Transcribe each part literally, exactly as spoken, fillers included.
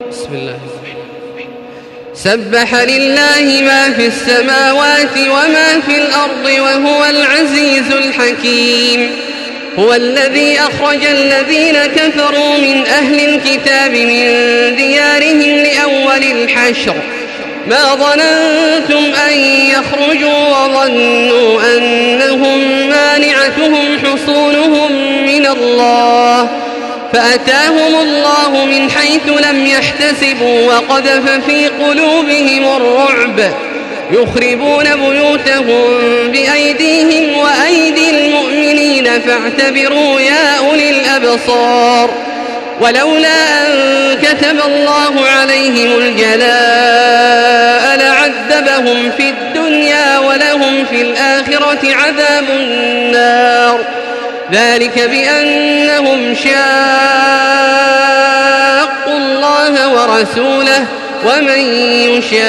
بسم الله الرحمن الرحيم. سبح لله ما في السماوات وما في الأرض وهو العزيز الحكيم. هو الذي أخرج الذين كفروا من أهل الكتاب من ديارهم لأول الحشر ما ظننتم أن يخرجوا وظنوا أنهم مانعتهم حصونهم من الله فأتاهم الله من حيث لم يحتسبوا وقذف في قلوبهم الرعب يخربون بيوتهم بأيديهم وأيدي المؤمنين فاعتبروا يا أولي الأبصار. ولولا أن كتب الله عليهم الجلاء لعذبهم في الدنيا ولهم في الآخرة عذاب النار ذلك بأنهم شاقوا الله ورسوله ومن يشاق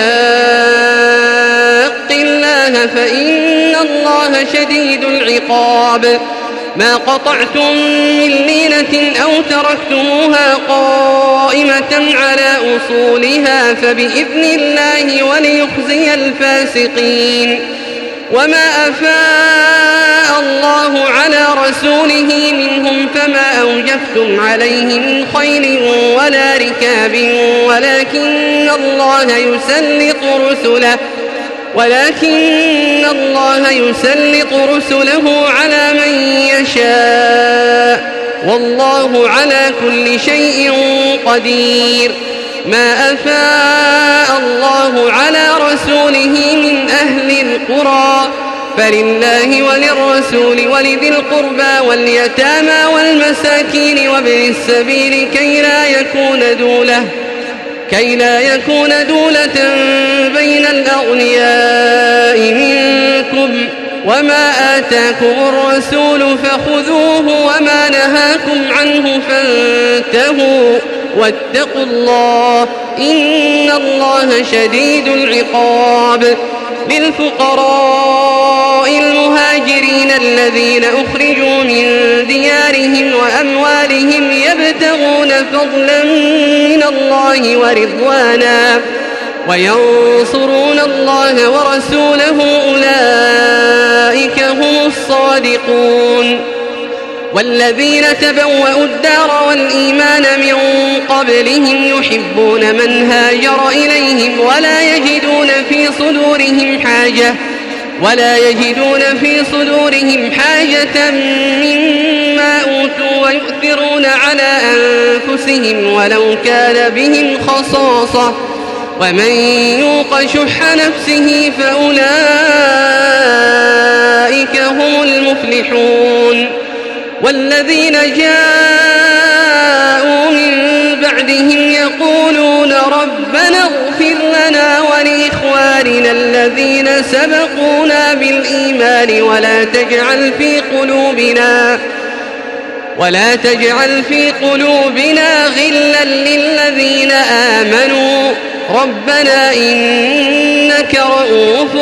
الله فإن الله شديد العقاب. ما قطعتم من لينة أو تركتموها قائمة على أصولها فبإذن الله وليخزي الفاسقين. وما أفاء الله على رسوله منهم فما أوجفتم عليه من خيل ولا ركاب ولكن الله يسلط رسله ولكن الله يسلط رسله على من يشاء والله على كل شيء قدير. ما أفاء الله على رسوله من أهل القرى فلله وللرسول ولذي القربى واليتامى والمساكين وابن السبيل كي لا يكون دولة كي لا يكون دولة بين الأغنياء منكم وما آتاكم الرسول فخذوه وما نهاكم عنه فانتهوا واتقوا الله إن الله شديد العقاب. للفقراء المهاجرين الذين أخرجوا من ديارهم وأموالهم يبتغون فضلا من الله ورضوانا وينصرون الله ورسوله أولئك هم الصادقون. والذين تبوأوا الدار والإيمان من قبلهم يحبون من هاجر إليهم ولا يجدون في صدورهم حاجة ولا يجدون في صدورهم حاجة مما أوتوا ويؤثرون على أنفسهم ولو كان بهم خصاصة ومن يوق شح نفسه فأولئك هم المفلحون. والذين جاءوا من بعدهم يقولون ربنا اغفر لنا ولإخواننا الذين سبقونا بالإيمان ولا تجعل في قلوبنا ولا تجعل في قلوبنا غلا للذين آمنوا ربنا إنك رؤوف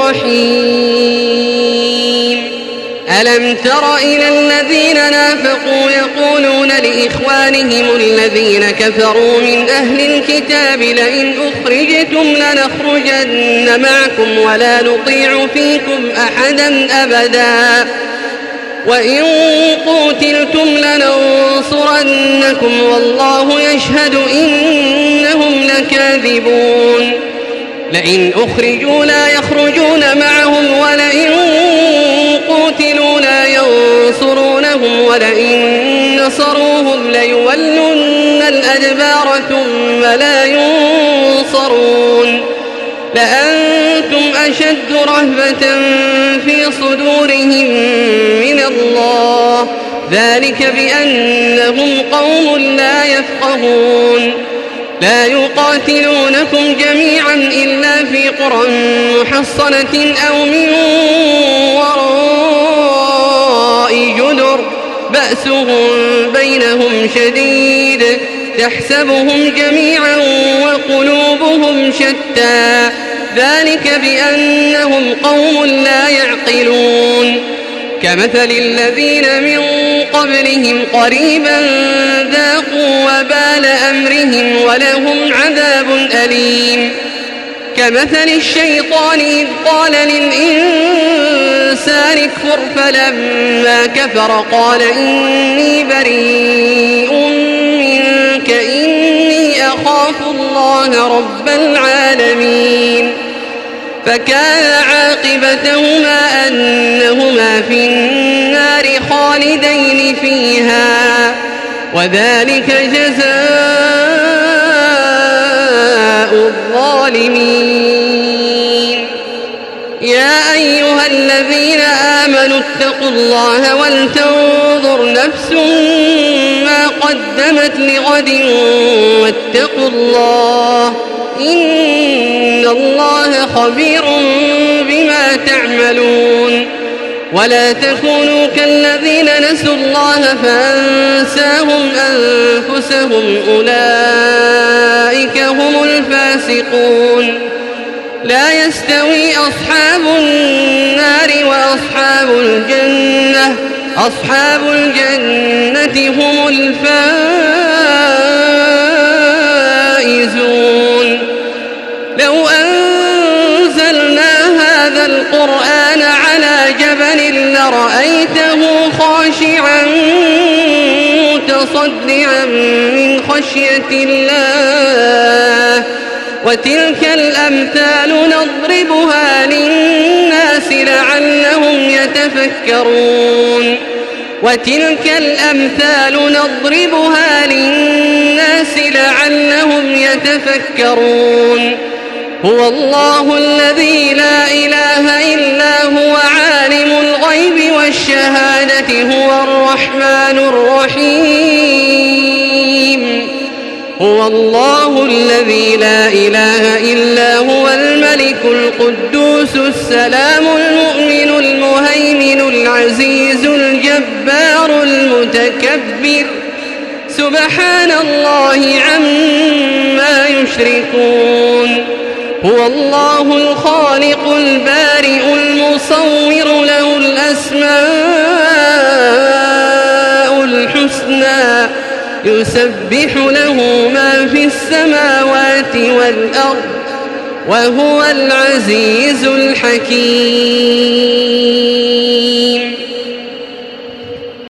رحيم. ألم تر إلى الذين نافقوا يقولون لإخوانهم الذين كفروا من أهل الكتاب لئن أخرجتم لنخرجن معكم ولا نطيع فيكم أحدا أبدا وإن قوتلتم لننصرنكم والله يشهد إنهم لكاذبون. لئن أخرجوا لا يخرجون معهم ولئن قوتلوا لا ينصرونهم ولئن نصروهم ليولن الأدبار ثم لا ينصرون. لأنتم أشد رهبة في صدورهم من الله ذلك بأنهم قوم لا يفقهون. لا يقاتلونكم جميعا إلا في قرى محصنة أو من وراء جدر بأسهم بينهم شديد تحسبهم جميعا وقلوبهم شتى ذلك بأنهم قوم لا يعقلون. كمثل الذين من قبلهم قريبا ذاقوا وبال أمرهم ولهم أليم. كمثل الشيطان إذ قال للإنسان اكفر فلما كفر قال إني بريء منك إني أخاف الله رب العالمين. فكان عاقبتهما أنهما في النار خالدين فيها وذلك جزاء الظالمين. يا أيها الذين آمنوا اتقوا الله ولتنظر نفس ما قدمت لغد واتقوا الله إن الله خبير بما تعملون. ولا تكونوا كالذين نسوا الله فأنساهم أنفسهم أولئك هم الفاسقون. لا يستوي أصحاب النار وأصحاب الجنة أصحاب الجنة هم الفائزون. لو أنزلنا هذا القرآن على جبل لرأيته خاشعا متصدعا من خشية الله. وتلك الأمثال نضربها للناس لعلهم يتفكرون وتلك الأمثال نضربها للناس لعلهم يتفكرون. هو الله الذي لا إله إلا هو عالم الغيب والشهادة هو الرحمن الرحيم. هو الله الذي لا إله إلا هو الملك القدوس السلام المؤمن المهيمن العزيز الجبار المتكبر سبحان الله عما يشركون. هو الله الخالق البارئ المصور له الأسماء الحسنى يسبح له ما في السماوات والأرض وهو العزيز الحكيم.